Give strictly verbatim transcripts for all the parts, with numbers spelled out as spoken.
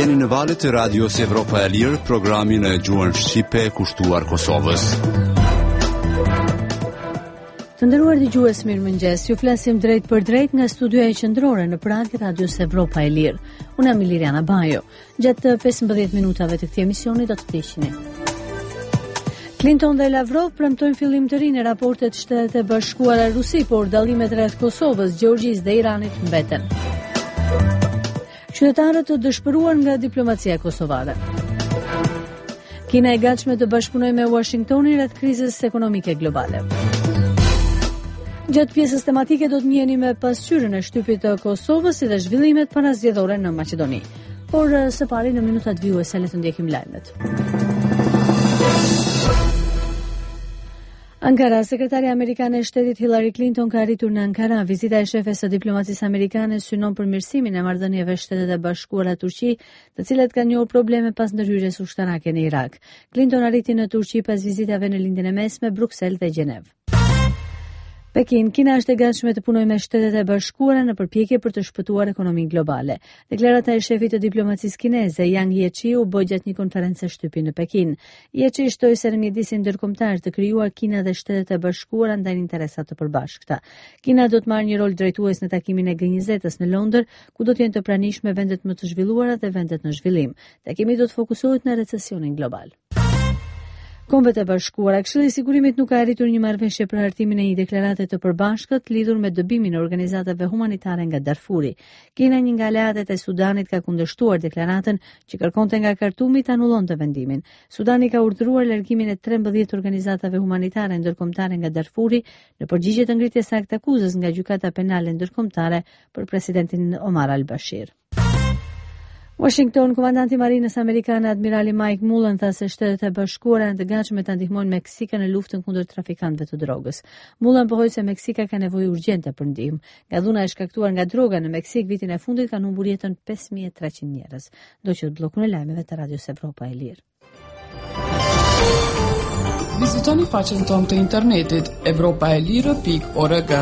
Jeni në valët e Radios Evropa e Lirë, programin e gjuhën shqipe kushtuar Kosovës. Të nderuar dëgjues, mirëmëngjes. Ju flasim drejt për drejt nga studioja qendrore në Prag e Radios Evropa e Lirë. Unë jam Liliana Bajo. Gjatë pesëmbëdhjetë minutave të këtij emisioni do të ndiqni. Clinton dhe Lavrov premtojnë fillim të ri në raportet Shtetet e Bashkuara Rusi, por dallimet rreth Kosovës, Gjeorgjisë dhe Iranit mbeten. Qytetarët të dëshpëruar nga diplomacia kosovare. Kina e gatshme të bashkëpunojë me Washingtonin rreth krizës ekonomike globale. Gjatë pjesës tematike do të njiheni me pasqyrën e shtypit të Kosovës si dhe zhvillimet parazgjedhore në Maqedoni. Por së pari në minutat vijuese le të ndjekim lajmet. Ankara, sekretarja amerikane e shtetit Hillary Clinton ka arritur në Ankara. Vizita e shefes së diplomacisë amerikane synon përmirësimin e marrëdhënieve Shtetet e Bashkuara Turqi, të cilat kanë njohur probleme pas ndërhyrjes ushtarake në Irak. Clinton arriti në Turqi pas vizitave në lindjen e mesme, Bruksel dhe Gjenev. Pekin, Kina është e gatshme të punojë me Shtetet e Bashkuara në përpjekje për të shpëtuar ekonominë globale. Deklarata e shefit të diplomacisë kineze Yang Jiechi u bë gjatë një konferencë shtypi në Pekin. Jiechi shtoi se në mjedisin ndërkombëtar të krijuar Kina dhe Shtetet e Bashkuara ndajnë interesa të përbashkëta. Kina do të marrë një rol drejtues në takimin e G njëzet-s në Londër, ku do të jenë të pranishme vendet më të zhvilluara dhe vendet në zhvillim. Takimi do të fokusohet në recesionin global. Kombet e Bashkuara, Këshilli i Sigurimit nuk ka arritur një marrëveshje për hartimin e një deklarate të përbashkët lidhur me dëbimin e organizatave humanitare nga Darfuri. Kina, një nga aleatet e Sudanit, ka kundërshtuar deklaratën që kërkonte nga Kartumi të anullonte vendimin. Sudani ka urdhëruar largimin e trembëdhjetë organizatave humanitare ndërkombëtare nga Darfuri në përgjigje të ngritjes së aktakuzës nga Gjykata Penale Ndërkombëtare për presidentin Omar al-Bashir. Washington, komandanti i marinës amerikane admirali Mike Mullen tha se Shtetet e Bashkuara janë të gatshme ta ndihmojnë Meksikën në luftën kundër trafikantëve të drogës. Mullen pohoi se Meksika ka nevojë urgjente për ndihmë. Nga dhuna e shkaktuar nga droga në Meksik vitin e fundit kanë humbur jetën pesë mijë e treqind njerëz. Do që bllokun e lajmeve të Radios Evropa e Lirë. Vizitoni faqen tonë të internetit evropa e lirë pikë org.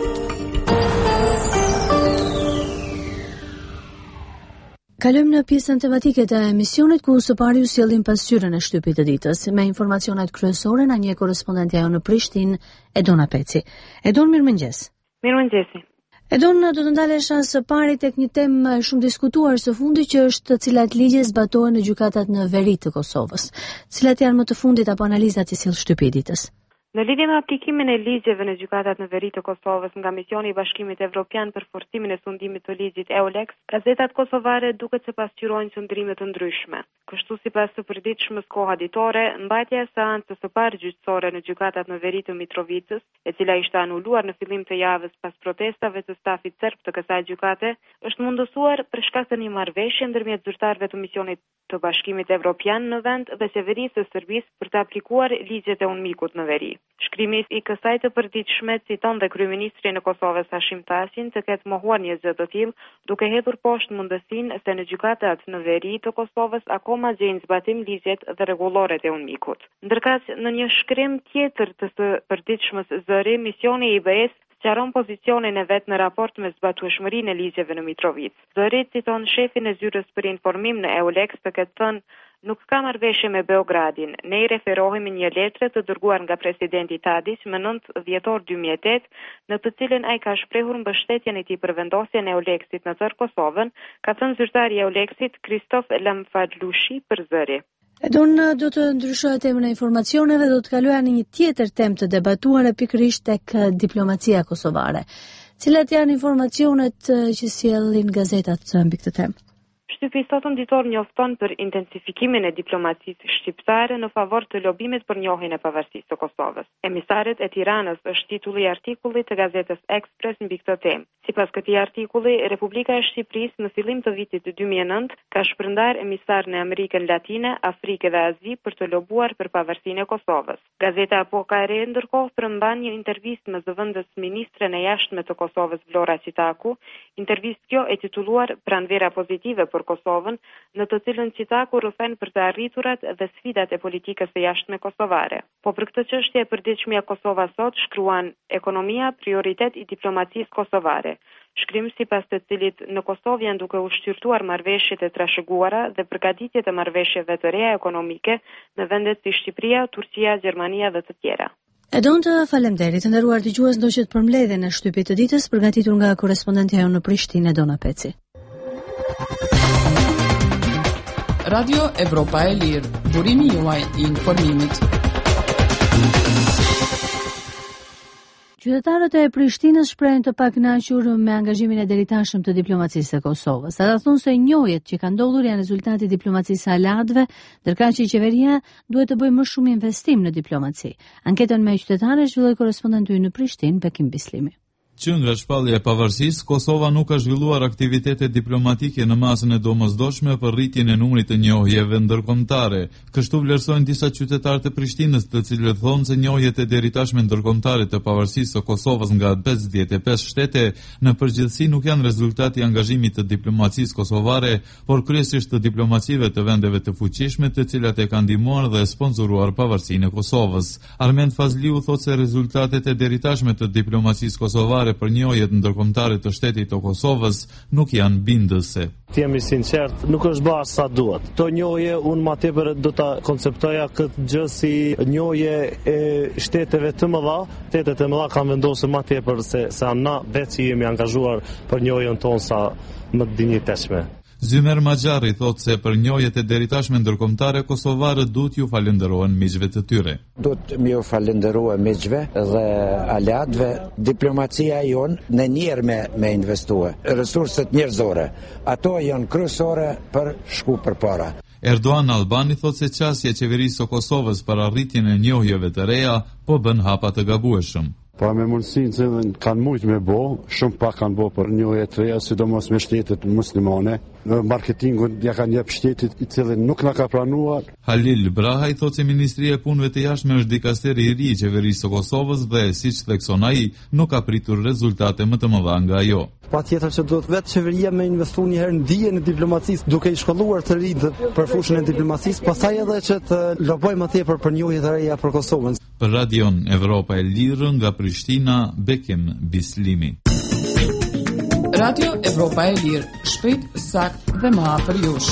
Kalojmë në pjesën tematike të emisionit ku së pari ju sjellim pasqyrën e shtypit të ditës. Me informacionet kryesore na njeh korrespondenti ajo në Prishtinë, Edona Peci. Edon, mirëmëngjes. Mirëmëngjesi. Edon, do të ndalesha së pari tek një temë shumë diskutuar së fundi, që është cilat ligje zbatohen në gjykatat në veri të Kosovës. Cilat janë më të fundit apo analizat që sjell shtypi i ditës? Në lidhje me aplikimin e ligjeve në gjykatat në veri të Kosovës nga Misioni i Bashkimit Evropian për forcimin e sundimit të ligjit EULEX, gazetat kosovare duket se pasqyrojnë qëndrime të ndryshme. Kështu sipas së përditshmës koha ditore, mbajtja e seancës së parë gjyqësore në gjykatat në veri të Mitrovicës, e cila ishte anuluar në fillim të javës pas protestave të stafit serb të kësaj gjykate, është mundësuar për shkak të një marrëveshje ndërmjet zyrtarëve të Misionit të Bashkimit Evropian në vend dhe qeverisë së Serbisë për të aplikuar ligjet e UNMIK-ut në veri. Shkrimi i kësaj të përditshme citon dhe kryeministrin e Kosovës Hashim Thaçin të ketë mohuar një gjë të tillë, duke hedhur poshtë mundësinë se në gjykatat në veri të Kosovës akoma gjejnë zbatim ligjet dhe rregulloret e UNMIK-ut. Ndërkaq në një shkrim tjetër të së përditshmës zëri, misioni i B E-s sqaron pozicionin e vet në raport me zbatueshmërinë e ligjeve në Mitrovicë. Zëri citon shefin e zyrës për informim në EULEX të ketë thënë: "Nuk ka marrëveshje me Beogradin. Ne i referohemi një letre të dërguar nga presidenti Tadić më nëntë dhjetor dy mijë e tetë, në të cilën ai ka shprehur mbështetjen e tij për vendosjen e EULEX-it në tërë Kosovën", ka thënë zyrtari i EULEX-it Kristof Lamfalushi për zëri. Edon, do të ndryshojë temën e informacioneve, do të kaloja në një tjetër temë të debatuar pikërisht tek diplomacia kosovare. Cilat janë informacionet që sjellin gazetat mbi këtë temë? Shtypi i sotëm ditor njofton për intensifikimin e diplomacisë shqiptare në favor të lobimit për njohjen e pavarësisë të Kosovës. Emisaret e Tiranës është titulli i artikullit të gazetës Express mbi këtë temë. Sipas këtij artikulli, Republika e Shqipërisë në fillim të vitit dy mijë e nëntë ka shpërndar emisar në Amerikën Latine, Afrikë dhe Azi për të lobuar për pavarësinë e Kosovës. Gazeta Epoka e Re ndërkohë përmban një intervistë me zëvendës ministren e jashtme të Kosovës Vlora Qitaku, intervistë kjo e titulluar Pranvera pozitive për Kosovën, në të cilën Qitaku rrëfen për të arriturat dhe sfidat e politikës së jashtme kosovare. Po për këtë çështje e përditshmja Kosova sot shkruan ekonomia prioritet i diplomacisë kosovare. shkrim sipas të cilit në Kosovë janë duke u shqyrtuar marrëveshjet e trashëguara dhe përgatitjet e marrëveshjeve të reja ekonomike me vendet si Shqipëria, Turqia, Gjermania dhe të tjera. E don të falemderit, të nderuar dëgjues, ndoqët për mbledhjen e shtypit të ditës përgatitur nga korrespondentja jonë në Prishtinë, Dona Peci. Radio Evropa e Lirë, burimi juaj i informimit. Qytetarët e Prishtinës shprehen të pakënaqur me angazhimin e deritashëm të diplomacisë së Kosovës. Ata thonë se njohjet që kanë ndodhur janë rezultati i diplomacisë së aleatëve, ndërkaq që qeveria duhet të bëjë më shumë investim në diplomaci. Anketën me qytetarë zhvilloi korrespondenti ynë në Prishtinë, Bekim Bislimi. Që nga shpallja e pavarësisë, Kosova nuk ka zhvilluar aktivitete diplomatike në masën e domosdoshme për rritjen e numrit të njohjeve ndërkombëtare. Kështu vlerësojnë disa qytetarë të Prishtinës, të cilët thonë se njohjet e deritashme ndërkombëtare të pavarësisë së Kosovës nga pesëdhjetë e pesë shtete në përgjithësi nuk janë rezultati i angazhimit të diplomacisë kosovare, por kryesisht të diplomacive të vendeve të fuqishme, të cilat e kanë ndihmuar dhe sponsoruar pavarësinë e Kosovës. Armend Fazliu thotë se rezultatet e deritashme të diplomacisë kosovare për njohjet ndërkombëtare të shtetit të Kosovës nuk janë bindëse. Të jemi sinqert, nuk është bërë sa duhet. To njohje unë më tepër do ta konceptoja këtë gjë si njohje e shteteve të mëdha. Shtetet e mëdha kanë vendosur më tepër se sa na vetë që jemi angazhuar për njohjen tonë sa më të dinjitetshme. Zymer Maxharri thotë se për njohjet e deritashme ndërkombëtare kosovarët duhet ju falenderohen miqve të tyre. Duhet më ju falenderoj miqve dhe aleatëve. Diplomacia jon në njerë me, me investua. Resurset njerëzore, ato janë kryesore për shku përpara. Erdogan Albani thotë se qasja e qeverisë së Kosovës për arritjen e njohjeve të reja po bën hapa të gabueshëm. Pa me mundësinë që kanë mujtë me bo, shumë pak kanë bo për njohje të reja, sidomos me shtetet muslimane. Në marketingun ja kanë jep shtetit i cilin nuk na ka pranuar. Halil Brahaj thotë se Ministria e Punëve të Jashtme është dikasteri i ri i qeverisë së Kosovës dhe, siç thekson ai, nuk ka pritur rezultate më të mëdha nga ajo. Pa tjetër që duhet vetë qeveria me investu një herë në dijen e diplomacisë, duke i shkolluar të rinjtë për fushën e diplomacisë, pastaj edhe që të lobojmë më tepër për njohje të reja për Kosovën. Për Radion Evropa e Lirë nga Prishtina, Bekim Bislimi. Radio Evropa e Lirë, shpejt, sakt dhe më afër jush.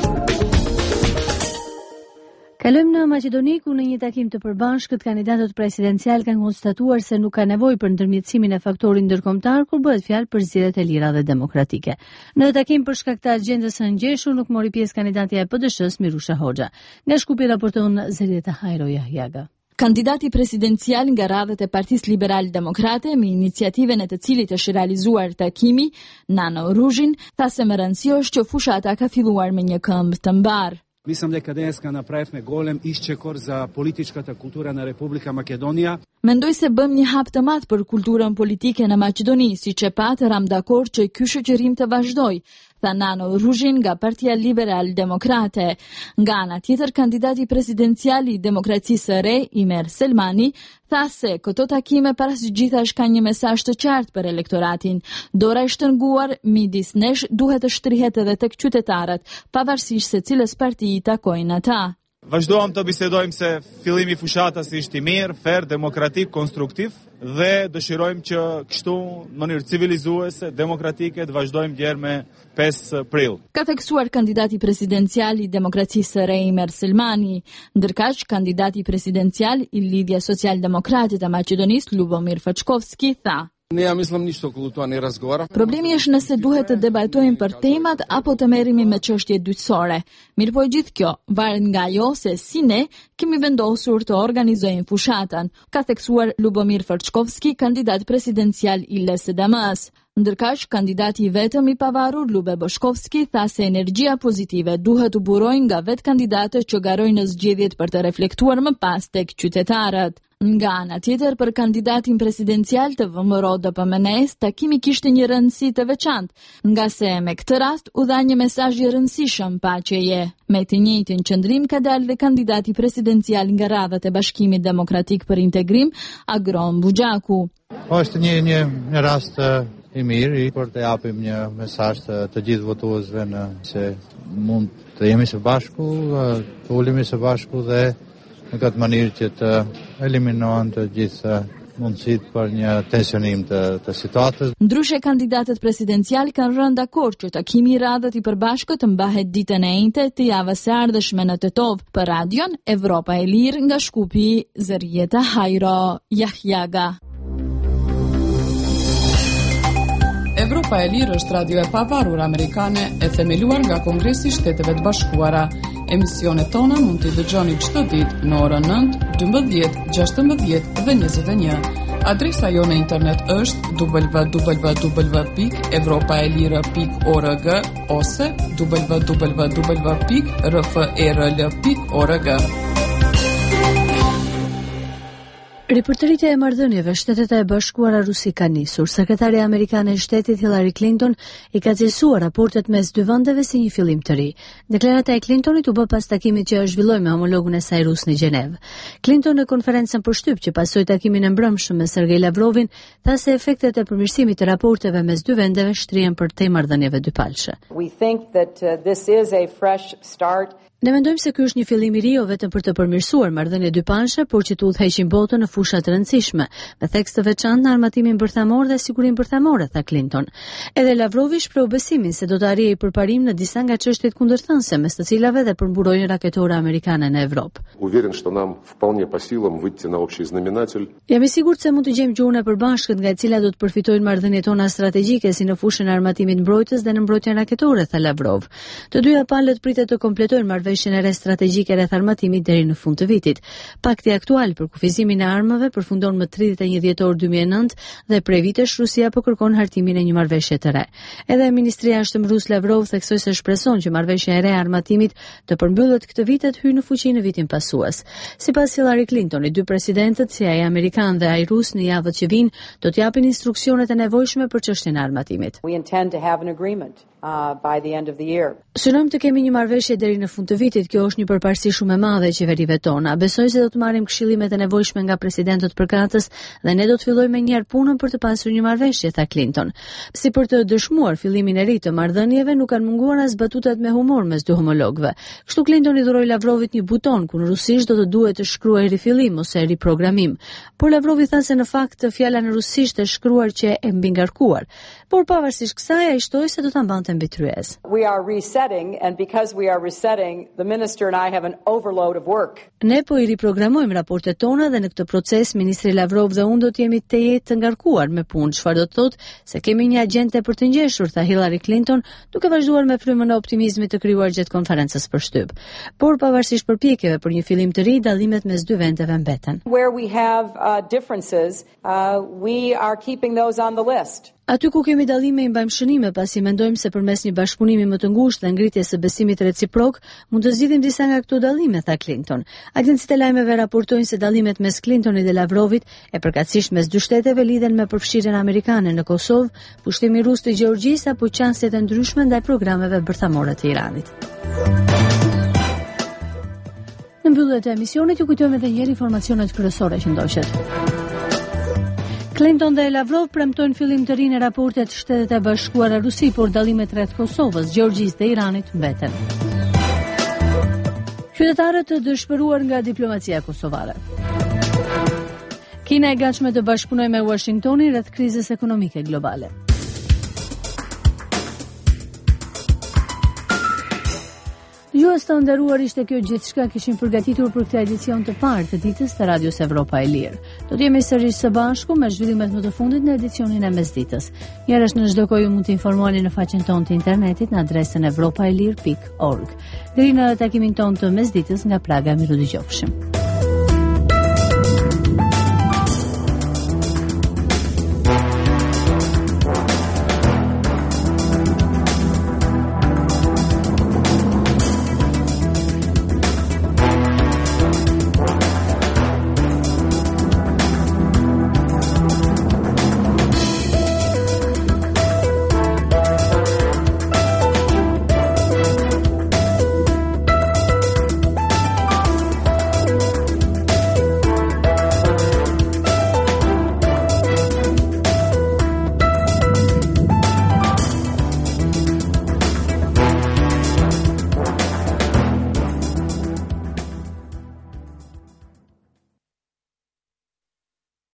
Kalojmë në Maqedoni, ku në një takim të përbashkët kandidatët presidencial kanë konstatuar se nuk ka nevojë për ndërmjetësimin e faktorit ndërkombëtar kur bëhet fjalë për zgjedhjet e lira dhe demokratike. Në takim për shkak të agjendës së ngjeshur nuk mori pjesë kandidatja e P D Sh-s Mirusha Hoxha. Nga Shkupi raporton Zelieta Hajro Jahjaga. Kandidati presidencial nga radhët e Partisë Liberal-Demokrate, me iniciativen e të cilit është realizuar takimi, Nano Ruzhin, tha se më rëndësishme është që fushata ka filluar me një këmbë të mbar. Mislim дека денеска направивме голем исчекор за политичката култура на Република Македонија. Mendoj se bëm një hap të madh për kulturën politike në Maqedoni, siç e pat ram dakord që ky shoqërim të vazhdoj, tha Nano Ruzhin nga Partia Liberal Demokrate. Nga ana tjetër, kandidati presidencial i Demokracisë së Re, Imer Selmani, tha se këto takime parasgjithash kanë një mesazh të qartë për elektoratin. Dora e shtrënguar midis nesh duhet të shtrihet edhe tek qytetarët, pavarësisht se cilës parti i takojnë ata. Vazhdojmë të bisedojmë se fillimi i fushatës ishte i mirë, fair, demokratik, konstruktiv dhe dëshirojmë që kështu në mënyrë civilizuese, demokratike të vazhdojmë djerë me pesë prill. Ka theksuar kandidati presidencial i Demokracisë së Re Imer Selmani, ndërkaq kandidati presidencial i Lidhja Social-Demokrate të Maqedonisë Lubomir Fachkovski tha: Ne ja mislim ništa okolo toga ne razgovaram. Problemi është nëse duhet të debatojmë për temat apo të merremi me çështje dytësore. Mirpo gjithë kjo varet nga ajo se si ne kemi vendosur të organizojmë fushatën, ka theksuar Lubomir Fachkovski, kandidat presidencial i L S D M-s. Ndërkaq, kandidati i vetëm i pavarur Lube Boshkovski tha se energjia pozitive duhet të burojnë nga vetë kandidatët që garojnë në zgjedhjet për të reflektuar më pas tek qytetarët. Nga ana tjetër, për kandidatin presidencial të V M R O D P M N S, takimi kishte një rëndësi të veçantë, nga se me këtë rast u dha një mesazh i rëndësishëm paqeje. Me të njëjtin qëndrim ka dalë dhe kandidati presidencial nga radhët e Bashkimit Demokratik për Integrim, Agron Buxhaku. Është një një, një rast i mirë për të japim një mesazh të, të gjithë votuesve në se mund të jemi së bashku, të ulemi së bashku dhe në këtë mënyrë që të eliminohen të gjithë mundësitë për një tensionim të, të situatës. Ndryshe, kandidatët presidencial kanë rënë dakord që takimi i radhët i përbashkët mbahet ditën e njëjtë të javës së ardhshme në Tetov. Për radion Evropa e Lirë nga Shkupi, Zërieta Hajro Jahjaga. Evropa e Lirë është radio e pavarur amerikane e themeluar nga Kongresi i Shteteve të Bashkuara. Emisionet tona mund t'i dëgjoni çdo ditë në orën nëntë, dymbëdhjetë, gjashtëmbëdhjetë dhe njëzet e një. Adresa jo në internet është w w w pikë evropaelire pikë org ose w w w pikë r f e r l pikë org. Riportëritja e marrëdhënieve Shtetet e Bashkuara Rusi ka nisur. Sekretarja amerikane e Shtetit Hillary Clinton i ka cilësuar raportet mes dy vendeve si një fillim të ri. Deklarata e Clintonit u bë pas takimit që zhvilloi me homologun e saj rus në Gjenev. Clinton në konferencën për shtyp që pasoi takimin e mbrëmshëm me Sergej Lavrovin, tha se efektet e përmirësimit të raporteve mes dy vendeve shtrihen për te marrëdhënieve dypalëshe. We think that uh, this is a fresh start. Ne mendojmë se ky është një fillim i ri jo vetëm për të përmirësuar marrëdhënie dypanëshe, por që të udhëheqin botën në fusha të rëndësishme, me theks të veçantë në armatimin bërthamor dhe sigurinë bërthamore, tha Clinton. Edhe Lavrovi shpreu besimin se do të arrijë përparim në disa nga çështjet kundërthënëse, mes të cilave dhe përmburojnë raketore amerikane në Evropë. Уверен, что нам вполне по силам выйти на общий знаменатель. Jam i sigurt se mund të gjejmë gjuhën e përbashkët nga e cila do të përfitojnë marrëdhëniet tona strategjike si në fushën e armatimit mbrojtës dhe në mbrojtjen raketore, tha Lavrov. Të dyja palët pritet të kompletojnë marrëveshjen e re strategjike rreth armatimit deri në fund të vitit. Pakti aktual për kufizimin e armëve përfundon më tridhjetë e një dhjetor dy mijë e nëntë dhe prej vitesh Rusia po kërkon hartimin e një marrëveshje të re. Edhe ministri i jashtëm rus Lavrov theksoi se shpreson që marrëveshja e re e armatimit të përmbyllet këtë vit e të hyjë në fuqi në vitin pasues. Sipas Hillary Clinton, i dy presidentët, si ai amerikan dhe ai rus, në javët që vijnë do të japin instruksionet e nevojshme për çështjen e armatimit. We intend to have an agreement uh, by the end of the year. Synojmë të kemi një marrëveshje deri në fund të vitit. Kjo është një përparësi shumë e madhe e qeverive tona. Besoj se do të marrim këshillimet e nevojshme nga presidentët përkatës dhe ne do të fillojmë menjëherë punën për të pasur një marrëveshje, tha Clinton. Si për të dëshmuar fillimin e ri të marrëdhënieve, nuk kanë munguar as batutat me humor mes dy homologëve. Kështu Clinton i dhuroi Lavrovit një buton ku në rusisht do të duhet të shkruaj rifillim ose riprogramim. Por Lavrovi tha se në fakt fjala në rusisht e shkruar që e mbi ngarkuar. Por pavarësisht kësaj ai shtoi se do ta mbante mbi tryez. We are resetting, and because we are resetting, the minister and I have an overload of work. Ne po i riprogramojmë raportet tona dhe në këtë proces ministri Lavrov dhe unë do të jemi të jetë të ngarkuar me punë, çfarë do të thotë se kemi një agjende për të ngjeshur, tha Hillary Clinton, duke vazhduar me frymën e optimizmit të krijuar gjatë konferencës për shtyp. Por pavarësisht përpjekjeve për një fillim të ri, dallimet mes dy vendeve mbeten. Where we have uh, differences, uh, we are keeping those on the list. Aty ku kemi dallime i mbajmë shënime, pasi mendojmë se përmes një bashkëpunimi më të ngushtë dhe ngritjes së besimit reciprok mund të zgjidhim disa nga këto dallime, tha Clinton. Agjencitë e lajmeve raportojnë se dallimet mes Clintonit dhe Lavrovit, e përkatësisht mes dy shteteve, lidhen me përfshirjen amerikane në Kosovë, pushtimi rus të Gjeorgjisë apo çënësjet e ndryshme ndaj programeve bërthamore të Iranit. Në mbyllje të emisionit ju kujtojmë edhe një herë informacionet kryesore që ndoqet. Clinton dhe Lavrov premtojnë fillim të ri në raportet Shtetet e Bashkuara Rusi, por dallimet rreth Kosovës, Gjeorgjisë dhe Iranit mbeten. Qytetarët të dëshpëruar nga diplomacia kosovare. Kina e gatshme të bashkëpunojë me Washingtonin rreth krizës ekonomike globale. Ju e së nderuar, ishte kjo gjithçka kishim përgatitur për këtë edicion të parë të ditës të Radios Evropa e Lirë. Do të jemi sërish së bashku me zhvillimet më të fundit në edicionin e mesditës. Njërësh në çdo kohë ju mund të informoheni në faqen tonë të internetit në adresën evropaelir pikë org. Deri në takimin tonë të mesditës nga Praga, miru dëgjofshim.